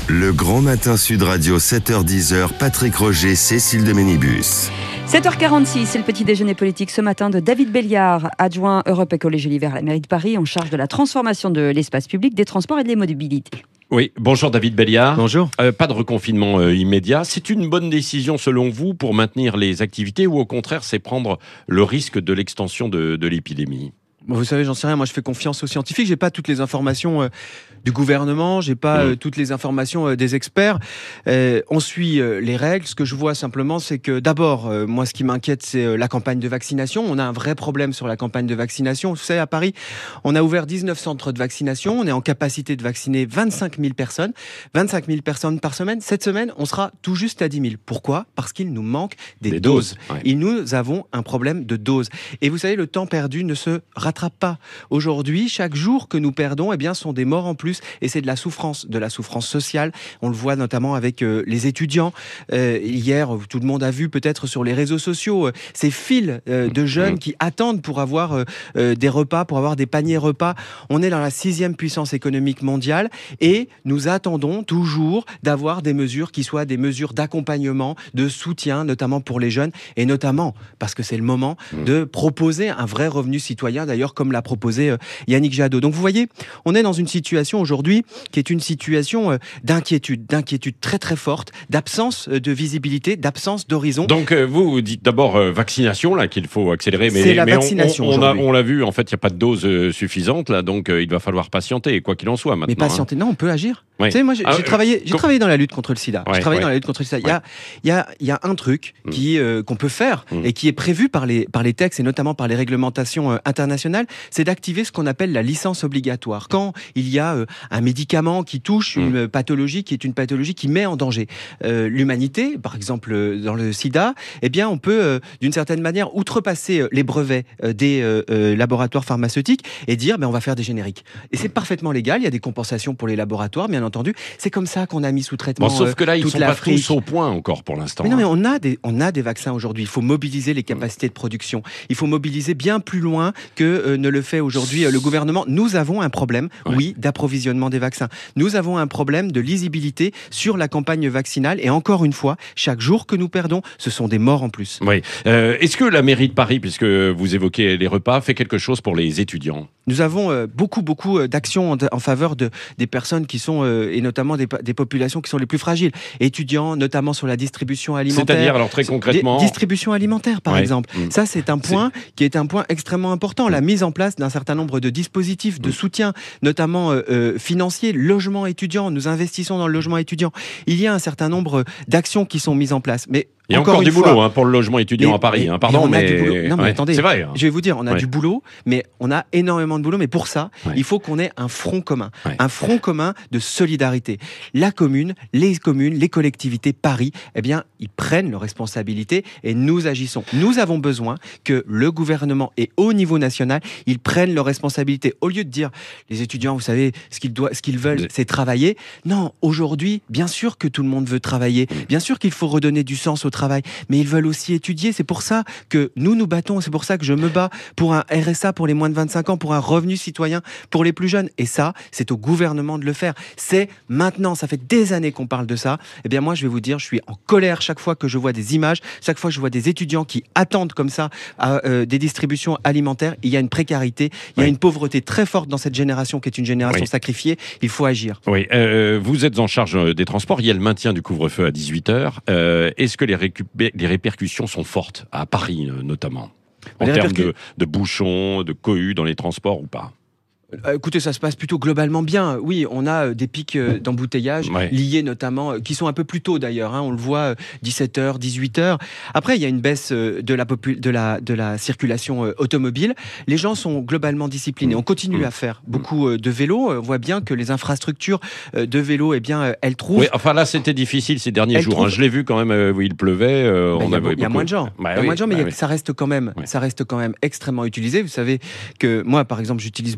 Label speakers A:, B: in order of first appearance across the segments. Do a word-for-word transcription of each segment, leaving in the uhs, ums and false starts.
A: Le Grand Matin Sud Radio, sept heures dix, Patrick Roger, Cécile de Ménibus.
B: sept heures quarante-six, c'est le petit déjeuner politique ce matin de David Belliard, adjoint Europe Écologie Les Verts à la mairie de Paris, en charge de la transformation de l'espace public, des transports et des mobilités.
C: Oui, bonjour David Belliard.
D: Bonjour.
C: Euh, pas de reconfinement euh, immédiat. C'est une bonne décision selon vous pour maintenir les activités ou au contraire c'est prendre le risque de l'extension de, de l'épidémie ?
D: Bon, vous savez, j'en sais rien. Moi, je fais confiance aux scientifiques. J'ai pas toutes les informations euh, du gouvernement. J'ai pas mmh. euh, toutes les informations euh, des experts. Euh, on suit euh, les règles. Ce que je vois simplement, c'est que d'abord, euh, moi, ce qui m'inquiète, c'est euh, la campagne de vaccination. On a un vrai problème sur la campagne de vaccination. Vous savez, à Paris, on a ouvert dix-neuf centres de vaccination. On est en capacité de vacciner vingt-cinq mille personnes. vingt-cinq mille personnes par semaine. Cette semaine, on sera tout juste à dix mille. Pourquoi ? Parce qu'il nous manque des,
C: des
D: doses.
C: doses. Ouais.
D: Et nous avons un problème de doses. Et vous savez, le temps perdu ne se rattrape pas. Aujourd'hui, chaque jour que nous perdons, eh bien, sont des morts en plus, et c'est de la souffrance, de la souffrance sociale. On le voit notamment avec euh, les étudiants. Euh, hier, tout le monde a vu peut-être sur les réseaux sociaux euh, ces files euh, de jeunes qui attendent pour avoir euh, euh, des repas, pour avoir des paniers repas. On est dans la sixième puissance économique mondiale et nous attendons toujours d'avoir des mesures qui soient des mesures d'accompagnement, de soutien, notamment pour les jeunes, et notamment parce que c'est le moment de proposer un vrai revenu citoyen, d'ailleurs comme l'a proposé euh, Yannick Jadot. Donc vous voyez, on est dans une situation aujourd'hui qui est une situation euh, d'inquiétude, d'inquiétude très très forte, d'absence euh, de visibilité, d'absence d'horizon.
C: Donc euh, vous dites d'abord euh, vaccination, là, qu'il faut accélérer, mais,
D: c'est la
C: mais
D: vaccination
C: on, on, on, a, on l'a vu, en fait, il n'y a pas de dose euh, suffisante, là, donc euh, il va falloir patienter, quoi qu'il en soit maintenant.
D: Mais patienter,
C: hein.
D: Non, on peut agir.
C: Oui.
D: Vous savez, moi, j'ai,
C: Ah,
D: j'ai,
C: euh,
D: travaillé, j'ai
C: com-
D: travaillé dans la lutte contre le sida.
C: Ouais,
D: j'ai travaillé
C: ouais.
D: dans la lutte contre le sida. Il y a, il y a, il y a un truc
C: Mm.
D: qui, euh, qu'on peut faire
C: Mm.
D: et qui est prévu par les, par les textes et notamment par les réglementations euh, internationales, c'est d'activer ce qu'on appelle la licence obligatoire. Quand il y a euh, un médicament qui touche une
C: Mm.
D: pathologie qui est une pathologie qui met en danger euh, l'humanité, par exemple euh, dans le sida, eh bien, on peut euh, d'une certaine manière outrepasser euh, les brevets euh, des euh, euh, laboratoires pharmaceutiques et dire, ben, on va faire des génériques. Et c'est parfaitement légal. Il y a des compensations pour les laboratoires, bien entendu. C'est comme ça qu'on a mis sous traitement
C: Bon, sauf que là, ils ne
D: toute
C: sont pas
D: l'Afrique.
C: tous au point encore pour l'instant.
D: Mais non,
C: hein.
D: mais on a des, on a des vaccins aujourd'hui. Il faut mobiliser les capacités de production. Il faut mobiliser bien plus loin que euh, ne le fait aujourd'hui euh, le gouvernement. Nous avons un problème,
C: Ouais.
D: oui, d'approvisionnement des vaccins. Nous avons un problème de lisibilité sur la campagne vaccinale. Et encore une fois, chaque jour que nous perdons, ce sont des morts en plus.
C: Oui. Euh, est-ce que la mairie de Paris, puisque vous évoquez les repas, fait quelque chose pour les étudiants ?
D: Nous avons euh, beaucoup, beaucoup euh, d'actions en, en faveur de, des personnes qui sont, euh, et notamment des, des populations qui sont les plus fragiles. Étudiants, notamment sur la distribution alimentaire.
C: C'est-à-dire, alors très concrètement
D: Di- Distribution alimentaire, par
C: Ouais.
D: exemple.
C: Mmh.
D: Ça, c'est un point qui est un point extrêmement important. La mise en place d'un certain nombre de dispositifs de soutien, notamment euh, euh, financiers, logement étudiant. Nous investissons dans le logement étudiant. Il y a un certain nombre d'actions qui sont mises en place. Mais
C: Il y a
D: encore
C: encore
D: une
C: du
D: fois,
C: boulot hein, pour le logement étudiant
D: et-
C: à Paris.
D: et-
C: hein.
D: et
C: Pardon,
D: on a
C: mais
D: du boulot. Non, mais
C: ouais,
D: attendez,
C: c'est vrai. hein.
D: Je vais vous dire, on a
C: Ouais.
D: du boulot, mais on a énormément de boulot. Mais pour ça,
C: Ouais.
D: il faut qu'on ait un front commun,
C: Ouais.
D: un front commun de solidarité. La commune, les communes, les collectivités, Paris, eh bien, ils prennent leurs responsabilités et nous agissons. Nous avons besoin que le gouvernement et au niveau national, ils prennent leurs responsabilités. Au lieu de dire, les étudiants, vous savez, ce qu'ils doivent, ce qu'ils veulent,
C: De-
D: c'est travailler. Non, aujourd'hui, bien sûr que tout le monde veut travailler. Bien sûr qu'il faut redonner du sens au travail, mais ils veulent aussi étudier. C'est pour ça que nous nous battons. C'est pour ça que je me bats pour un R S A pour les moins de vingt-cinq ans, pour un revenu citoyen pour les plus jeunes. Et ça, c'est au gouvernement de le faire. C'est maintenant. Ça fait des années qu'on parle de ça. Eh bien, moi, je vais vous dire, je suis en colère chaque fois que je vois des images, chaque fois que je vois des étudiants qui attendent comme ça à, euh, des distributions alimentaires. Il y a une précarité, il y a
C: Oui.
D: une pauvreté très forte dans cette génération qui est une génération
C: Oui.
D: sacrifiée. Il faut agir.
C: Oui, euh, vous êtes en charge euh, des transports. Il y a le maintien du couvre-feu à dix-huit heures. Euh, est-ce que les, récup- les répercussions sont fortes, à Paris euh, notamment, en
D: Les
C: termes
D: répercu-
C: de, de bouchons, de cohues dans les transports ou pas ?
D: Euh, Écoutez, ça se passe plutôt globalement bien. Oui, on a euh, des pics euh, d'embouteillage
C: Ouais.
D: liés notamment, euh, qui sont un peu plus tôt d'ailleurs. Hein, on le voit, euh, dix-sept heures, dix-huit heures. Après, il y a une baisse euh, de, la popu- de, la, de la circulation euh, automobile. Les gens sont globalement disciplinés. On continue
C: Mmh.
D: à faire beaucoup euh, de vélos. Euh, On voit bien que les infrastructures euh, de vélos, eh bien, euh, elles trouvent...
C: Oui, enfin là, c'était difficile ces derniers
D: Elle
C: jours.
D: trouve-
C: hein. Je l'ai vu quand même euh, où il pleuvait. euh,
D: Ben,
C: on
D: il y a,
C: avait
D: il y a
C: beaucoup-
D: moins de gens.
C: Bah
D: il y a
C: oui,
D: moins de gens, mais
C: bah
D: il y a-
C: oui.
D: ça reste quand même,
C: Ouais.
D: ça reste quand même extrêmement utilisé. Vous savez que moi, par exemple, j'utilise beaucoup euh,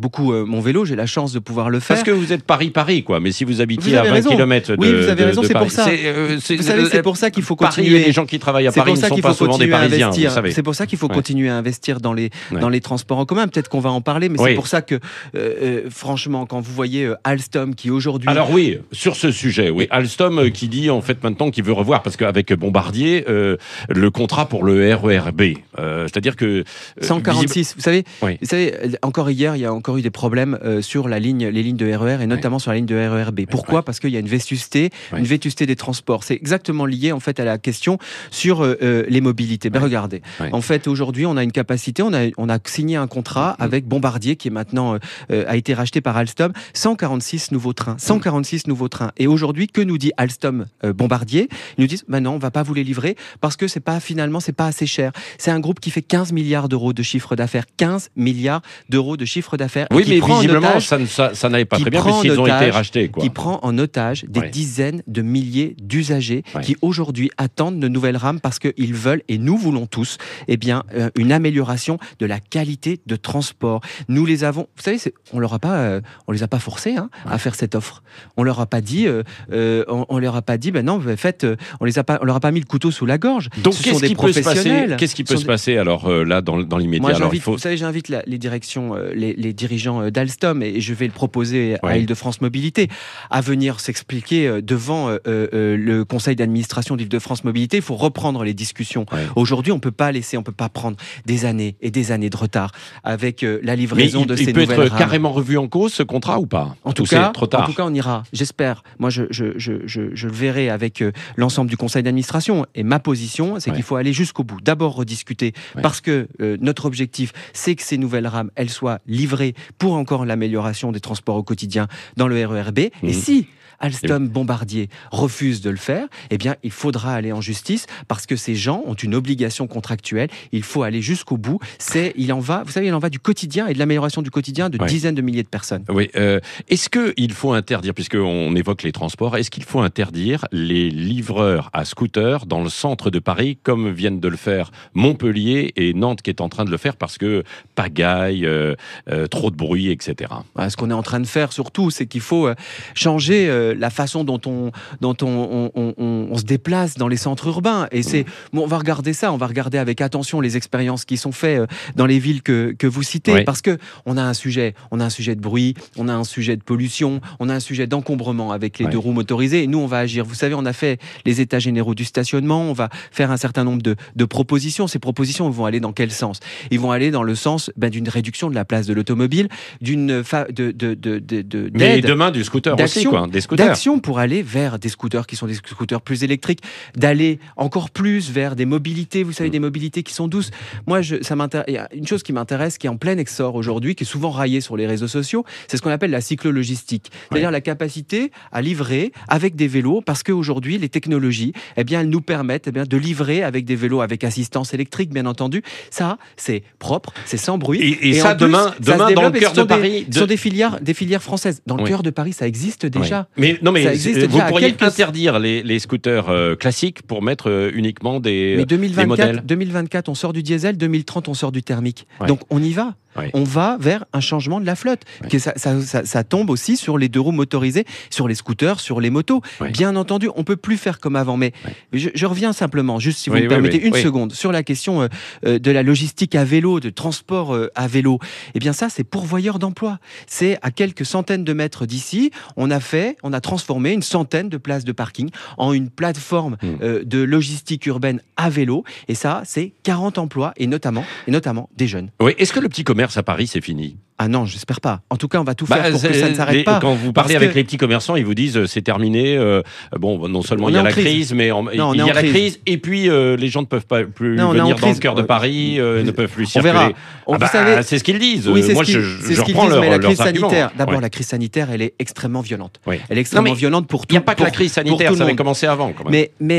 D: euh, mon vélo, j'ai la chance de pouvoir le faire.
C: Parce que vous êtes Paris-Paris, quoi. Mais si vous habitiez
D: Vous
C: à
D: avez
C: vingt
D: raison.
C: kilomètres de
D: Oui, vous avez
C: de-
D: raison,
C: de
D: c'est
C: Paris.
D: pour ça.
C: C'est, euh, c'est-
D: Vous savez, c'est pour ça qu'il faut
C: Paris,
D: continuer.
C: et les gens qui travaillent à
D: C'est
C: Paris
D: pour
C: ne
D: ça
C: sont
D: qu'il
C: pas
D: faut
C: souvent des
D: continuer à
C: Parisiens, vous
D: investir.
C: savez.
D: C'est pour ça qu'il faut
C: Ouais.
D: continuer à investir dans les
C: Ouais.
D: dans les transports en commun. Peut-être qu'on va en parler, mais
C: Oui.
D: c'est pour ça que, euh, euh, franchement, quand vous voyez euh, Alstom qui aujourd'hui
C: Alors oui, sur ce sujet, oui, Alstom euh, qui dit en fait maintenant qu'il veut revoir, parce qu'avec Bombardier, euh, le contrat pour le R E R B, euh, c'est-à-dire que... euh,
D: cent quarante-six, vous savez,
C: Oui.
D: vous savez, encore hier, il y a encore eu des problèmes euh, sur la ligne, les lignes de R E R et notamment sur la ligne de R E R B. Pourquoi ?
C: ouais.
D: Parce qu'il y a une vétusté,
C: Ouais.
D: une vétusté des transports. C'est exactement lié en fait à la question sur euh, euh, les mobilités. Ben
C: Ouais.
D: regardez,
C: Ouais.
D: en fait aujourd'hui, on a une capacité, on a on a signé un contrat
C: Mhm.
D: avec Bombardier qui est maintenant euh, euh, a été racheté par Alstom, cent quarante-six nouveaux trains, cent quarante-six nouveaux trains. Et aujourd'hui, que nous dit Alstom euh, Bombardier ? Ils nous disent, ben non, on va pas vous les livrer parce que c'est pas finalement c'est pas assez cher. C'est un groupe qui fait quinze milliards d'euros de chiffre d'affaires, quinze milliards d'euros de chiffre d'affaires. et
C: Oui,
D: qui
C: mais
D: prend en
C: visiblement,
D: otage-
C: ça, ne- ça, ça n'allait pas
D: qui
C: très bien,
D: prend en
C: puisqu'ils ont été
D: otage-
C: rachetés. Quoi.
D: qui prend en otage des
C: Ouais.
D: dizaines de milliers d'usagers
C: Ouais.
D: qui aujourd'hui attendent de nouvelles rames parce qu'ils veulent, et nous voulons tous, eh bien, euh, une amélioration de la qualité de transport. Nous les avons, vous savez, c'est- on leur a pas, euh, on les a pas forcés hein, à faire cette offre. On leur a pas dit, euh, euh, on, on leur a pas dit, ben non, faites, euh, on les a pas, on leur a pas mis le couteau sous la gorge.
C: Donc
D: Ce sont
C: qu'est-ce
D: des
C: qui peut se passer
D: professionnels.
C: Qu'est-ce qui
D: Ce
C: peut
D: sont
C: se
D: des-
C: passer alors euh, là dans, dans l'immédiat
D: Moi,
C: alors,
D: j'invite,
C: il faut...
D: vous savez, j'invite la- les directions, euh, les, les dirigeants euh, d'Alstom, et je vais le proposer à
C: Ouais.
D: Île-de-France Mobilité, à venir s'expliquer euh, devant euh, euh, le conseil d'administration d'Île-de-France Mobilité. Il faut reprendre les discussions.
C: Ouais.
D: Aujourd'hui, on peut pas laisser, on peut pas prendre des années et des années de retard avec euh, la
C: Mais
D: livraison
C: il,
D: de
C: il
D: ces
C: peut
D: nouvelles
C: être
D: rames.
C: carrément revu en cause ce contrat ou pas
D: En tout,
C: Ou c'est
D: cas,
C: trop tard.
D: en tout cas, on ira. J'espère. Moi, je, je, je, je, je le verrai avec euh, l'ensemble du conseil d'administration. Et ma position, c'est
C: Ouais.
D: qu'il faut aller jusqu'au bout. D'abord rediscuter,
C: Ouais.
D: parce que euh, notre objectif, c'est que ces nouvelles rames, elles soient livrées pour encore l'amélioration des transports au quotidien dans le R E R B.
C: Mhm.
D: Et si Alstom Bombardier refuse de le faire, eh bien, il faudra aller en justice parce que ces gens ont une obligation contractuelle. Il faut aller jusqu'au bout. C'est, il en va, vous savez, il en va du quotidien et de l'amélioration du quotidien de
C: Ouais.
D: dizaines de milliers de personnes.
C: Oui. euh, est-ce qu'il faut interdire, puisqu'on évoque les transports, est-ce qu'il faut interdire les livreurs à scooter dans le centre de Paris, comme viennent de le faire Montpellier et Nantes, qui est en train de le faire parce que pagaille, euh, euh, trop de bruit, et cetera.
D: Voilà, ce qu'on est en train de faire surtout, c'est qu'il faut euh, changer euh, la façon dont on, dont on, on, on, on- on se déplace dans les centres urbains. Et c'est, bon, on va regarder ça, on va regarder avec attention les expériences qui sont faites euh, dans les villes que, que vous citez,
C: Oui.
D: parce que on a un sujet, on a un sujet de bruit, on a un sujet de pollution, on a un sujet d'encombrement avec les
C: Ouais.
D: deux roues motorisées. Et nous, on va agir. Vous savez, on a fait les états généraux du stationnement, on va faire un certain nombre de, de propositions. Ces propositions vont aller dans quel sens ? Ils vont aller dans le sens ben, d'une réduction de la place de l'automobile, d'une fa- de, de, de, de, de-
C: Mais
D: d'aide,
C: demain, du scooter aussi,
D: d'action,
C: quoi, des scooters.
D: d'action pour aller vers des scooters qui sont des scooters plus électriques, d'aller encore plus vers des mobilités, vous savez,
C: Mm.
D: des mobilités qui sont douces. Moi, je, ça m'intéresse. Il y a une chose qui m'intéresse, qui est en plein essor aujourd'hui, qui est souvent raillée sur les réseaux sociaux, c'est ce qu'on appelle la cyclo-logistique, c'est-à-dire
C: Ouais.
D: la capacité à livrer avec des vélos, parce qu'aujourd'hui, les technologies, eh bien, elles nous permettent eh bien, de livrer avec des vélos avec assistance électrique, bien entendu. Ça, c'est propre, c'est sans bruit.
C: Et, et
D: en
C: ça,
D: plus,
C: demain,
D: ça se
C: demain dans
D: développe
C: le
D: et
C: cœur
D: ce
C: de
D: sont des-
C: Paris...
D: Ce
C: de-
D: sont des filières, des filières françaises. Dans le
C: Oui.
D: cœur de Paris, ça existe déjà.
C: Ouais. Mais non, mais
D: Ça existe
C: vous
D: déjà à
C: pourriez
D: quelques-
C: interdire les, les scooters euh, classiques pour mettre euh, uniquement des,
D: Mais
C: euh, des modèles.
D: deux mille vingt-quatre, deux mille vingt-quatre, on sort du diesel, deux mille trente, on sort du thermique.
C: Ouais.
D: Donc on y va.
C: Ouais.
D: On va vers un changement de la flotte.
C: Ouais.
D: Que ça, ça, ça- ça tombe aussi sur les deux roues motorisées, sur les scooters, sur les motos.
C: Ouais.
D: Bien entendu, on peut plus faire comme avant. Mais
C: Ouais.
D: je, je reviens simplement, juste si vous
C: Oui,
D: me
C: oui,
D: permettez,
C: oui,
D: une
C: oui.
D: seconde, sur la question euh, euh, de la logistique à vélo, de transport euh, à vélo. Eh bien ça, c'est pourvoyeur d'emploi. C'est à quelques centaines de mètres d'ici, on a fait, on a transformé une centaine de places de parking en une plateforme
C: Mm.
D: euh, de logistique urbaine à vélo. Et ça, c'est quarante emplois, et notamment, et notamment des jeunes.
C: Oui. Est-ce que le petit commerce à Paris, c'est fini
D: Ah non, j'espère pas. En tout cas, on va tout
C: Bah,
D: faire pour que
C: c'est-
D: ça ne s'arrête
C: les-
D: pas.
C: Quand vous
D: Parce
C: parlez avec
D: que-
C: les petits commerçants, ils vous disent euh, c'est terminé. euh, bon, non seulement
D: On
C: il y
D: est
C: a
D: en
C: la
D: crise.
C: crise, mais en-
D: on
C: il
D: est
C: y
D: en
C: a la
D: crise.
C: crise, et puis euh, les gens ne peuvent pas plus
D: Non, on est en
C: venir dans le
D: crise.
C: cœur de Paris, euh, ne peuvent plus
D: On
C: circuler.
D: verra. On-
C: Ah bah,
D: vous savez,
C: c'est ce qu'ils disent.
D: oui,
C: Euh,
D: c'est
C: Moi,
D: ce qu'ils
C: je,
D: c'est
C: je
D: ce qu'ils
C: reprends
D: disent,
C: leur,
D: mais la
C: leurs
D: crise
C: arguments.
D: sanitaire, d'abord,
C: Ouais.
D: la crise sanitaire, elle est extrêmement violente.
C: Oui.
D: Elle est extrêmement
C: Non, mais
D: violente pour
C: Il
D: tout.
C: n'y a pas que
D: pour-
C: la crise
D: pour
C: sanitaire,
D: tout le
C: ça avait
D: monde.
C: commencé avant. Quand même.
D: Mais, mais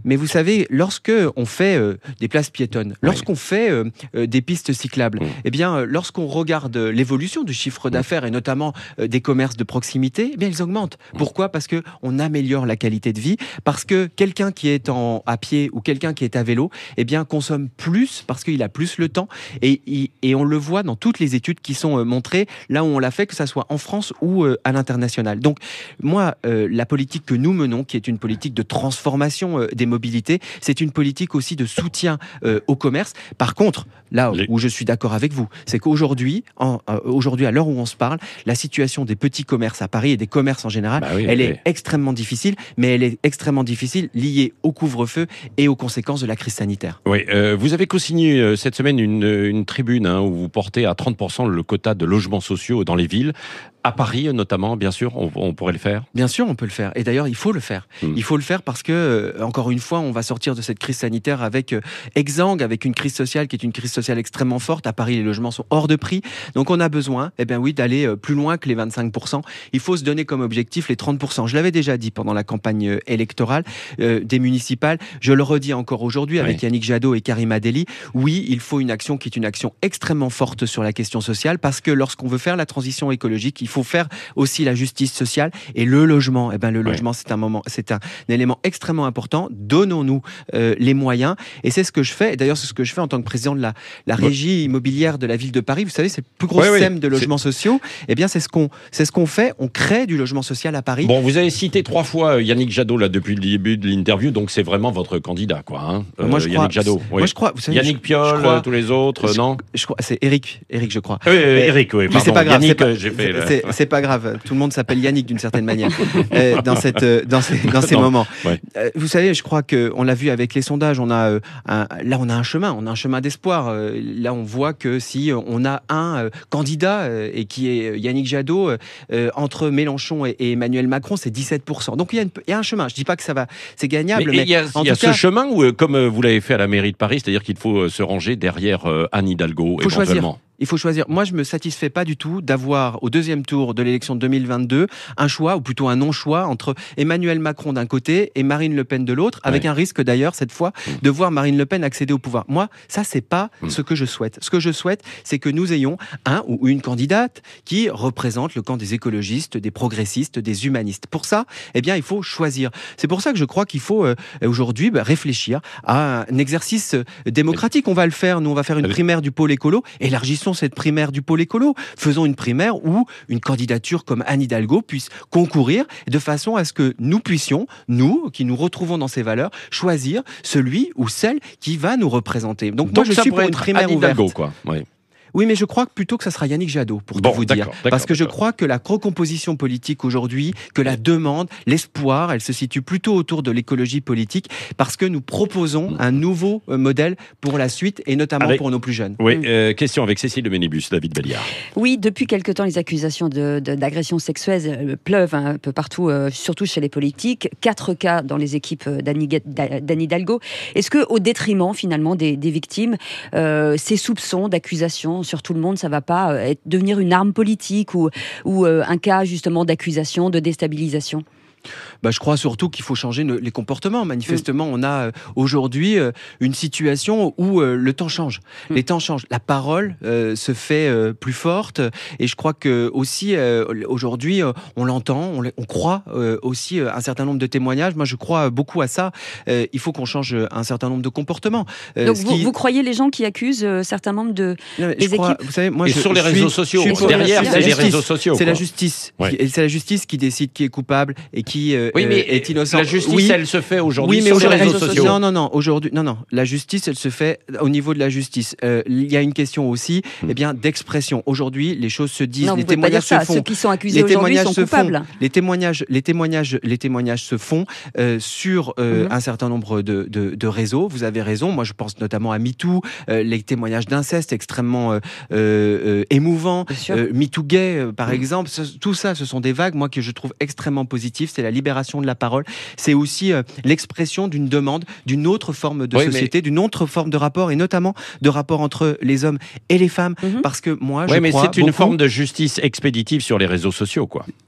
D: mais vous savez, lorsque on fait euh, des places piétonnes,
C: Oui.
D: lorsqu'on fait euh, euh, des pistes cyclables,
C: Mmh.
D: eh bien, euh, lorsqu'on regarde euh, l'évolution du chiffre d'affaires et notamment euh, des commerces de proximité, eh bien, ils augmentent.
C: Mmh.
D: Pourquoi ? Parce que on améliore la qualité de vie, parce que quelqu'un qui est en, à pied ou quelqu'un qui est à vélo, eh bien, consomme plus parce qu'il a plus le temps et, et, et on le voit dans toutes les études qui sont euh, montrées là où on l'a fait, que ça soit en France ou euh, à l'international. Donc, moi, euh, la politique que nous menons, qui est une politique de transformation euh, des mobilités, c'est une politique aussi de soutien euh, au commerce. Par contre, là
C: Les-
D: où je suis d'accord avec vous, c'est qu'aujourd'hui, en, euh, aujourd'hui, à l'heure où on se parle, la situation des petits commerces à Paris et des commerces en général,
C: Bah oui,
D: elle
C: oui.
D: est extrêmement difficile, mais elle est extrêmement difficile liée au couvre-feu et aux conséquences de la crise sanitaire.
C: Oui, euh, vous avez co-signé euh, cette semaine une, une tribune hein, où vous portez à trente pour cent le quota de logements sociaux dans les villes. À Paris, notamment, bien sûr, on, on pourrait le faire.
D: Bien sûr, on peut le faire. Et d'ailleurs, il faut le faire.
C: Mm.
D: Il faut le faire parce que, euh, encore une fois, on va sortir de cette crise sanitaire avec euh, exsangue, avec une crise sociale qui est une crise sociale extrêmement forte. À Paris, les logements sont hors de prix. Donc, on a besoin, eh bien oui, d'aller euh, plus loin que les vingt-cinq pour cent. Il faut se donner comme objectif les trente pour cent. Je l'avais déjà dit pendant la campagne euh, électorale euh, des municipales. Je le redis encore aujourd'hui avec
C: Oui.
D: Yannick Jadot et Karima Deli. Oui, il faut une action qui est une action extrêmement forte sur la question sociale parce que lorsqu'on veut faire la transition écologique, il faut faire aussi la justice sociale et le logement. Eh ben, le
C: Ouais.
D: logement, c'est un moment, c'est un, un élément extrêmement important. Donnons-nous euh, les moyens. Et c'est ce que je fais. Et d'ailleurs, c'est ce que je fais en tant que président de la, la
C: Ouais.
D: régie immobilière de la ville de Paris. Vous savez, c'est le plus gros
C: Ouais, ouais.
D: S E M de logements sociaux. Eh bien, c'est ce qu'on, c'est ce qu'on fait. On crée du logement social à Paris.
C: Bon, vous avez cité trois fois Yannick Jadot là depuis le début de l'interview, donc c'est vraiment votre candidat, quoi. Hein Euh,
D: Moi, je crois-
C: Yannick Jadot. oui.
D: Moi, je crois. Vous savez,
C: Yannick
D: je-
C: Piolle,
D: je crois-
C: tous les autres,
D: je-
C: non
D: Je crois, c'est Eric, Eric, je crois.
C: Oui, euh,
D: Mais-
C: Eric, oui,
D: Mais
C: pardon.
D: c'est pas grave.
C: Yannick,
D: c'est pas-
C: euh, j'ai fait. le-
D: c'est- c'est pas grave. Tout le monde s'appelle Yannick d'une certaine manière euh, dans cette, euh, dans ces, dans ces
C: Non,
D: moments.
C: ouais.
D: Euh, vous savez, je crois que on l'a vu avec les sondages. On a euh, un- là, on a un chemin. On a un chemin d'espoir. Euh, là, on voit que si on a un euh, candidat euh, et qui est Yannick Jadot euh, euh, entre Mélenchon et, et Emmanuel Macron, c'est dix-sept pour cent. Donc il y, a une- il y a un chemin. Je dis pas que ça va, c'est gagnable,
C: Mais
D: mais,
C: il y a,
D: en
C: il y a
D: tout
C: ce
D: cas,
C: chemin où, euh, comme euh, vous l'avez fait à la mairie de Paris, c'est-à-dire qu'il faut euh, se ranger derrière euh, Anne Hidalgo,
D: Faut choisir.
C: éventuellement.
D: il faut choisir. Moi, je me satisfais pas du tout d'avoir au deuxième tour de l'élection de deux mille vingt-deux un choix, ou plutôt un non-choix, entre Emmanuel Macron d'un côté et Marine Le Pen de l'autre, avec
C: Ouais.
D: un risque d'ailleurs cette fois de voir Marine Le Pen accéder au pouvoir. Moi, ça c'est pas
C: Mm.
D: ce que je souhaite. Ce que je souhaite, c'est que nous ayons un ou une candidate qui représente le camp des écologistes, des progressistes, des humanistes. Pour ça, eh bien, il faut choisir. C'est pour ça que je crois qu'il faut euh, aujourd'hui bah, réfléchir à un exercice euh, démocratique. On va le faire. Nous, on va faire une
C: Allez.
D: primaire du pôle écolo. Élargissons cette primaire du pôle écolo. Faisons une primaire où une candidature comme Anne Hidalgo puisse concourir de façon à ce que nous puissions, nous, qui nous retrouvons dans ces valeurs, choisir celui ou celle qui va nous représenter. Donc, moi, je
C: ça
D: suis pour
C: pourrait
D: une
C: être
D: primaire
C: Anne Hidalgo,
D: ouverte.
C: quoi. Ouais.
D: Oui, mais je crois que plutôt que ça sera Yannick Jadot, pour
C: Bon,
D: tout vous dire.
C: d'accord, d'accord,
D: Parce que je
C: d'accord.
D: crois que la recomposition politique aujourd'hui, que la demande, l'espoir, elle se situe plutôt autour de l'écologie politique, parce que nous proposons un nouveau euh, modèle pour la suite, et notamment
C: Allez.
D: pour nos plus jeunes.
C: Oui, euh, question avec Cécile de Ménébus, David Belliard.
B: Oui, depuis quelque temps, les accusations de- de- d'agression sexuelle euh, pleuvent hein, un peu partout, euh, surtout chez les politiques. Quatre cas dans les équipes euh, d'Annie Ga- d'Anne Hidalgo. Est-ce que, au détriment finalement des, des victimes, euh, ces soupçons d'accusations sur tout le monde, ça va pas euh, être, devenir une arme politique ou, ou euh, un cas justement d'accusation, de déstabilisation?
D: Bah, je crois surtout qu'il faut changer ne- les comportements. Manifestement, on a euh, aujourd'hui euh, une situation où euh, le temps change.
B: Mm.
D: Les temps changent. La parole euh, se fait euh, plus forte. Et je crois que aussi euh, aujourd'hui, euh, on l'entend, on, l- on croit euh, aussi euh, un certain nombre de témoignages. Moi, je crois beaucoup à ça. Euh, il faut qu'on change un certain nombre de comportements. Euh,
B: Donc
D: ce
B: vous,
D: qui-
B: vous croyez les gens qui accusent euh, certains membres de...
D: Non, mais
B: les
D: je crois-
B: équipes-
D: vous savez, moi,
C: Et
D: je,
C: sur les
D: je
C: réseaux
D: suis-
C: sociaux,
D: je suis pour-
C: derrière,
D: la
C: c'est les
D: justice.
C: réseaux sociaux.
D: C'est la
C: quoi.
D: justice.
C: Ouais.
D: Qui- et c'est la justice qui décide qui est coupable et qui euh,
C: Oui, mais
D: euh, est innocent.
C: la justice,
D: Oui.
C: elle se fait aujourd'hui
D: Oui, mais
C: sur les
D: aujourd'hui-
C: réseaux sociaux.
D: Non, non, non. Aujourd'hui, non, non. La justice, elle se fait au niveau de la justice. Euh, Il y a une question aussi, eh bien, d'expression. Aujourd'hui, les choses se disent,
B: Non, vous
D: les
B: pouvez pas dire
D: témoignages
B: ça.
D: se font.
B: Ceux qui sont accusés
D: Les
B: aujourd'hui
D: témoignages
B: sont
D: se font.
B: coupables.
D: Les témoignages, les témoignages, les témoignages se font euh, sur euh,
B: Mhm.
D: un certain nombre de, de, de réseaux. Vous avez raison. Moi, je pense notamment à MeToo, euh, les témoignages d'inceste extrêmement euh, euh, émouvants.
B: Bien sûr.
D: Euh, MeToo gay, euh, par
C: Mhm.
D: exemple. Ce- tout ça, ce sont des vagues, moi, que je trouve extrêmement positives. C'est la libération de la parole. C'est aussi euh, l'expression d'une demande, d'une autre forme de
C: Oui, mais-
D: société, d'une autre forme de rapport, et notamment de rapport entre les hommes et les femmes.
B: Mhm.
D: Parce que moi, je
C: Oui, mais
D: crois
C: c'est une
D: beaucoup-
C: forme de justice expéditive sur les réseaux sociaux, quoi.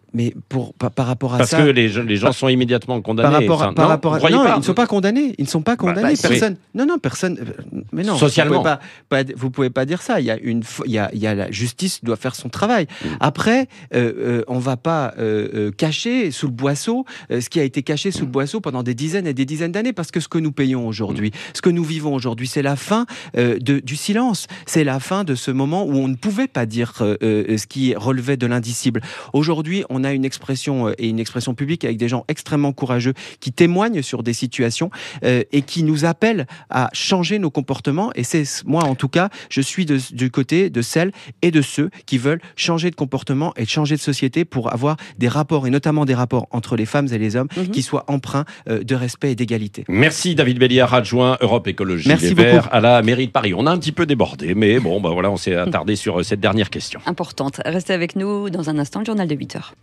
D: mais pour, par, par rapport à
C: Parce
D: ça...
C: que les, les gens sont immédiatement condamnés.
D: Par rapport à,
C: enfin,
D: par
C: non,
D: rapport à,
C: vous croyez
D: non,
C: pas
D: ils ne sont pas condamnés. Ils ne sont pas condamnés.
C: Bah, bah,
D: personne. Non, non, personne. Mais non.
C: Socialement.
D: Vous pouvez pas, pas, vous pouvez pas dire ça. Il y a une, il y a, il y a la justice doit faire son travail. Mmh. Après, euh, euh, on va pas euh, euh, cacher sous le boisseau euh, ce qui a été caché sous mmh. le boisseau pendant des dizaines et des dizaines d'années, parce que ce que nous payons aujourd'hui, mmh. ce que nous vivons aujourd'hui, c'est la fin euh, de, du silence. C'est la fin de ce moment où on ne pouvait pas dire euh, euh, ce qui relevait de l'indicible. Aujourd'hui, on a une expression euh, et une expression publique avec des gens extrêmement courageux qui témoignent sur des situations euh, et qui nous appellent à changer nos comportements. Et c'est moi, en tout cas, je suis de, du côté de celles et de ceux qui veulent changer de comportement et changer de société pour avoir des rapports, et notamment des rapports entre les femmes et les hommes, mmh. qui soient empreints euh, de respect et d'égalité.
C: Merci David Béliard, adjoint Europe Écologie
D: Merci
C: Les
D: beaucoup.
C: Verts à la mairie de Paris. On a un petit peu débordé, mais bon, bah voilà, on s'est attardé sur cette dernière question.
B: Importante. Restez avec nous dans un instant, le journal de huit heures.